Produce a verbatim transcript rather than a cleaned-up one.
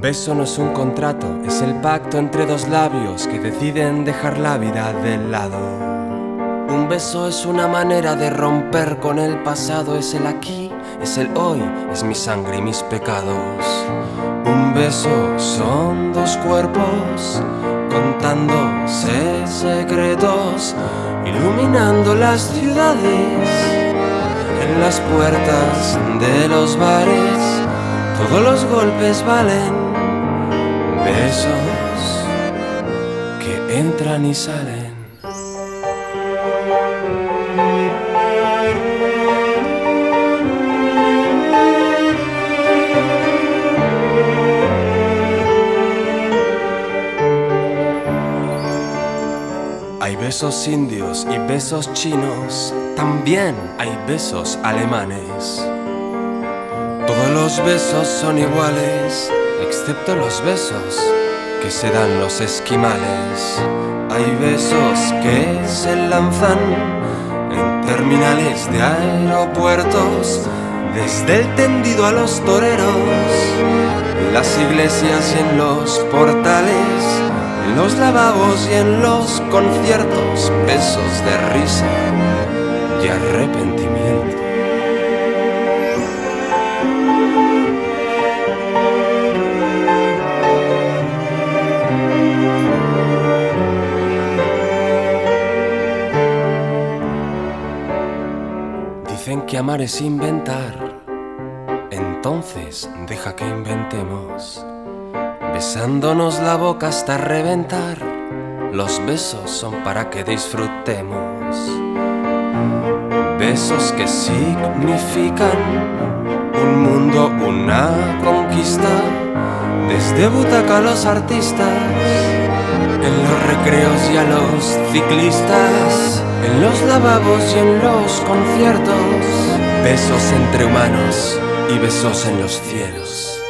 beso no es un contrato, es el pacto entre dos labios que deciden dejar la vida de lado. Un beso es una manera de romper con el pasado, es el aquí, es el hoy, es mi sangre y mis pecados. Un beso son dos cuerpos contándose secretos, iluminando las ciudades, en las puertas de los bares. Todos los golpes valen, besos que entran y salen. Hay besos indios y besos chinos, también hay besos alemanes. Todos los besos son iguales, excepto los besos que se dan los esquimales. Hay besos que se lanzan en terminales de aeropuertos, desde el tendido a los toreros, en las iglesias y en los portales, en los lavabos y en los conciertos. Besos de risa y arrepentimiento. Dicen que amar es inventar, entonces deja que inventemos. Besándonos la boca hasta reventar, los besos son para que disfrutemos. Besos que significan un mundo, una conquista, desde butaca a los artistas, en los recreos y a los ciclistas, en los lavabos y en los conciertos. Besos entre humanos y besos en los cielos.